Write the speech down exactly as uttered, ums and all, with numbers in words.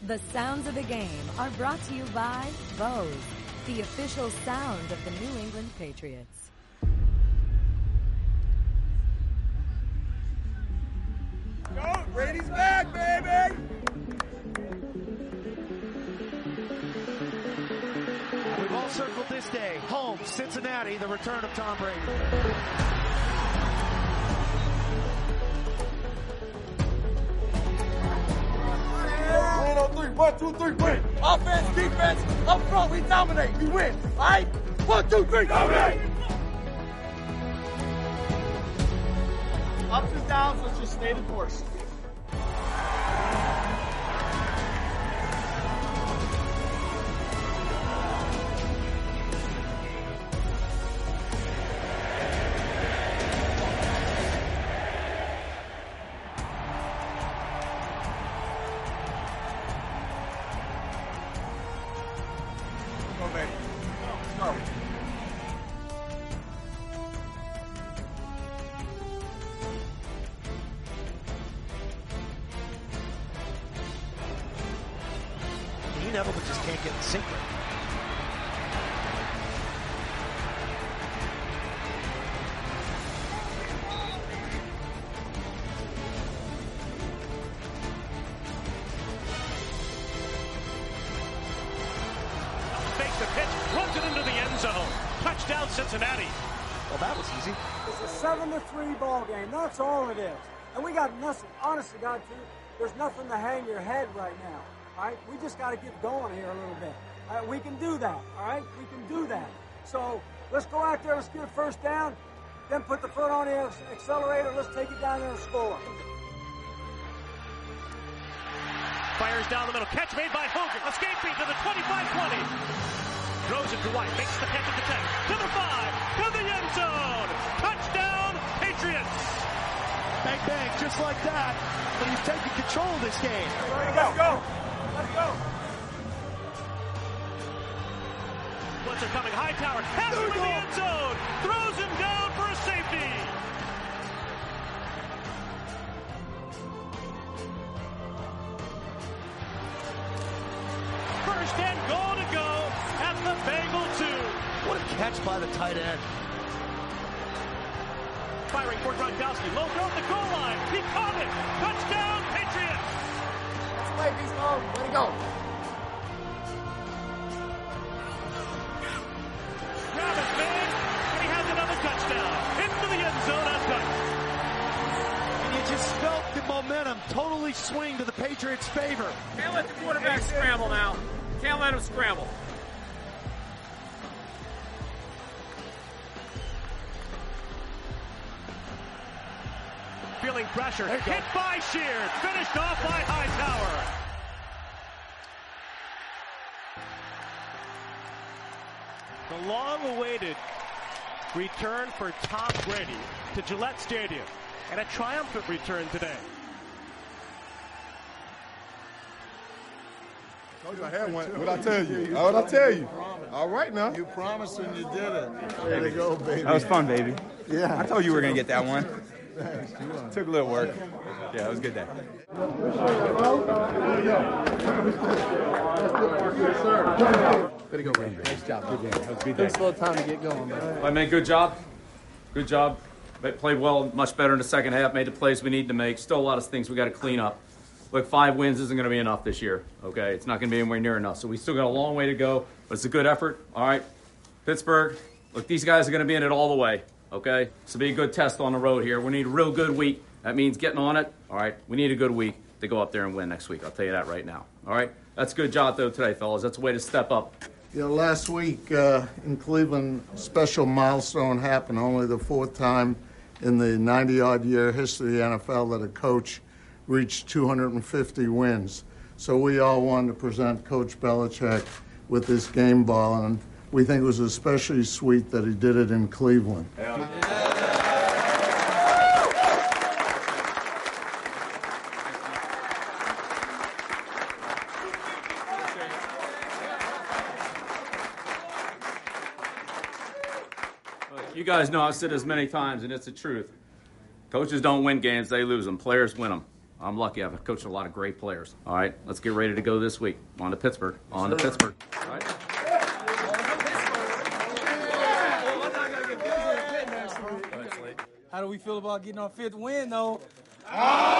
The sounds of the game are brought to you by Bose, the official sound of the New England Patriots. Go, Brady's back, baby! We've all circled this day. Home, Cincinnati, the return of Tom Brady. Win on three. One, two, three, win. Offense, defense, up front, we dominate. We win. All right? One, two, three, dominate! Ups and downs, let's just stay the course. Go, baby. Go. Go. Dean Edelman just can't get in sync with it. Fakes the pitch, runs it into the end zone. Touchdown, Cincinnati. Well, that was easy. It's a seven to three ball game. That's all it is. And we got nothing. Honest to God, too, there's nothing to hang your head right now. All right? We just got to get going here a little bit. All right? We can do that. All right? We can do that. So let's go out there. Let's get a first down. Then put the foot on the accelerator. Let's take it down there and score. Fires down the middle. Catch made by Hogan. Escaping to the twenty-five twenty. Throws it to White. Makes the catch at the ten. To the five. To the end zone. Touchdown, Patriots. Bang, bang, just like that. But he's taking control of this game. Let's go. Let's go. Blitzer coming. Hightower. Has him in the end zone. Throws him down for a safety. First and goal to go at the Bengal two. What a catch by the tight end. Firing for Gronkowski. Low throw at the goal line. He caught it. Touchdown, Patriots. Let's play, Beast Mode. Way to go. Grab is big, and he has another touchdown. Into the end zone untouched. And you just felt the momentum totally swing to the Patriots' favor. Can't let the quarterback scramble now. Can't let him scramble. Feeling pressure. Hit by Sheard. Finished off by Hightower. The long-awaited return for Tom Brady to Gillette Stadium. And a triumphant return today. I had one. What'd I tell you? What'd I tell you? All right now. You promised and you did it. There you go, baby. That was fun, baby. Yeah. I told you we were going to get that one. Took a little work. Yeah, it was a good day. Way to go, Randy. Nice job. Good game. That was a good day. Takes a little time to get going, man. I mean, good job. Good job. Played well, much better in the second half. Made the plays we need to make. Still a lot of things we got to clean up. Look, five wins isn't going to be enough this year, okay? It's not going to be anywhere near enough. So we still got a long way to go, but it's a good effort, all right? Pittsburgh, look, these guys are going to be in it all the way, okay? This will be a good test on the road here. We need a real good week. That means getting on it, all right? We need a good week to go up there and win next week. I'll tell you that right now, all right? That's a good job, though, today, fellas. That's a way to step up. You know, last week uh, in Cleveland, special milestone happened. Only the fourth time in the ninety-odd year history of the N F L that a coach reached two hundred fifty wins. So we all wanted to present Coach Belichick with this game ball, and we think it was especially sweet that he did it in Cleveland. Yeah. You guys know I've said this many times, and it's the truth. Coaches don't win games, they lose them. Players win them. I'm lucky. I've coached a lot of great players. All right, let's get ready to go this week. On to Pittsburgh. On to Pittsburgh. All right. How do we feel about getting our fifth win, though?